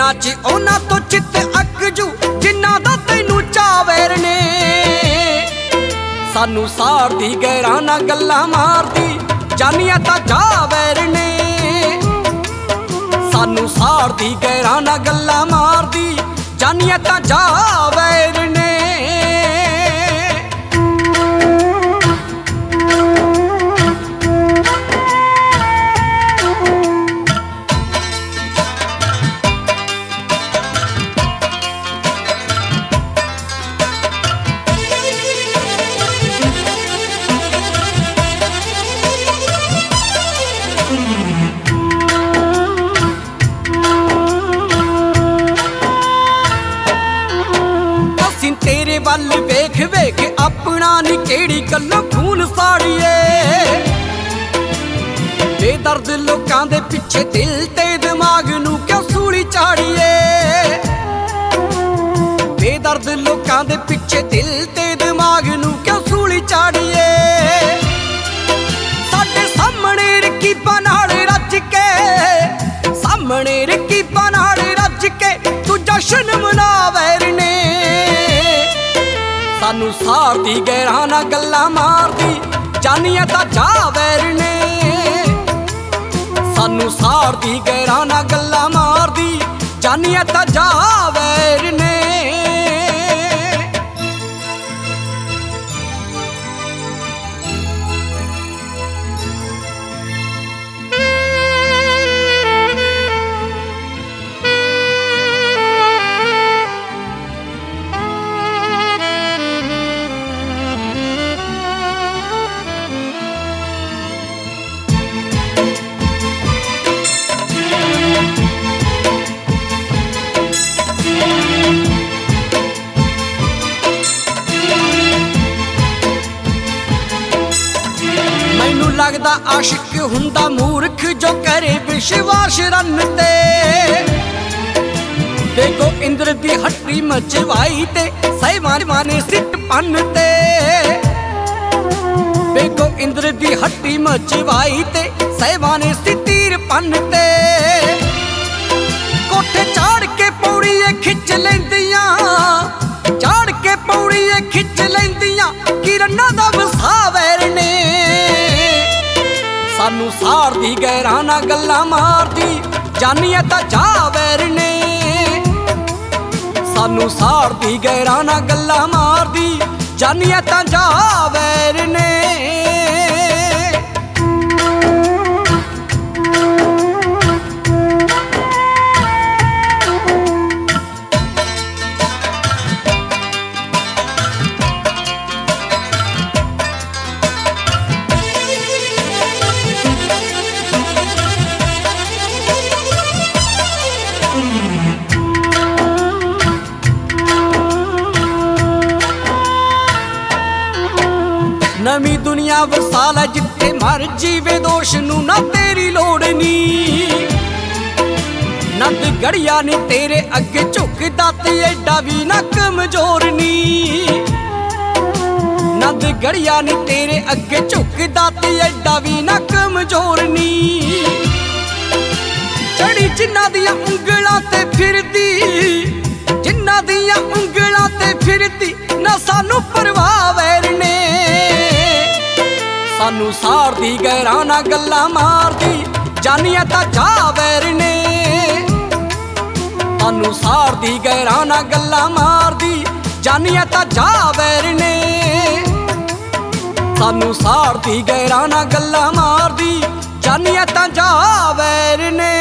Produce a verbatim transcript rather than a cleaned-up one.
ਦਿਲਾਂ 'ਚ ਉਹਨਾਂ ਤੋਂ ਚਿੱਤ ਅੱਕ ਜੂ ਜਿਨ੍ਹਾਂ ਦਾ ਤੈਨੂੰ ਚਾਵੇਰ ਨੇ। ਸਾਨੂੰ ਸਾੜਦੀ ਗੈਰਾਂ ਨਾਲ ਗੱਲਾਂ ਮਾਰਦੀ ਜਾਨੀਆਂ ਤਾਂ ਜਾਵੇਰ ਨੇ। ਸਾਨੂੰ ਸਾੜਦੀ ਗੈਰਾਂ ਨਾਲ ਗੱਲਾਂ ਮਾਰਦੀ ਜਾਨੀਆਂ ਤਾਂ ਜਾਵੇਰ ਨੇ। तेरे वल वेख वेख अपना नी केड़ी गल्लों खून साड़िए। बेदर्द लोकां दे पिछे दिल ते दिमाग नू क्यों सूली चाड़िए। बेदर्द लोकां दे पिछे दिल ते दिमाग नू क्यों सूली चाड़िए। साडे सामने रकीबां नाल रज के सामने रकीबां नाल रज के तू जश्न मनावेर ने। सानू साड़दी गैरां नाल गल्लां मारदी जानियां तां जावेर ने। सानू साड़दी गैरां नाल गल्लां मारदी जानियां तां जावेर ने। लगदा आशिक हुंदा मूर्ख जो करे विश्वास रन ते। देखो इंद्र दी हट्टी मचवाई ते सैवान माने सिट पन ते। देखो इंद्र दी हट्टी मचवाई ते सैवाने सिटीर पन ते। कोठे चाड़ के पौड़िए खिच लैंदियां चाड़ के पौड़िए खिच लैंदियां किरना दा वसावेर ने। सानू साड़दी गैरां नाल गल्लां मारदी जानियां तां जावेर ने। सानू साड़दी गैरां नाल गल्लां मारदी जानियां तां जावेर ने। नवी दुनिया वसाल जिथे मर जीवे दोष नू ना तेरी लोड़ नी। नंद गड़िया नी तेरे अगे झुकदा ते एडा भी ना कमजोर नी। नंद गड़िया नी तेरे अगे झुकदा ते एडा भी ना कमजोर नी। चढ़ी जिन्ना दियां उंगलां ते फिरदी जिन्ना दियां उंगलां ते फिरदी ना सानू परवाह वैर ने। सानू साड़दी गैरां नाल गल्लां मारदी जानियां तां जावेर ने। सानू साड़दी गैरां नाल गल्लां मारदी जानियां तां जावेर ने। सानू साड़दी गैरां नाल गल्लां मारदी जानियां तां जावेर ने।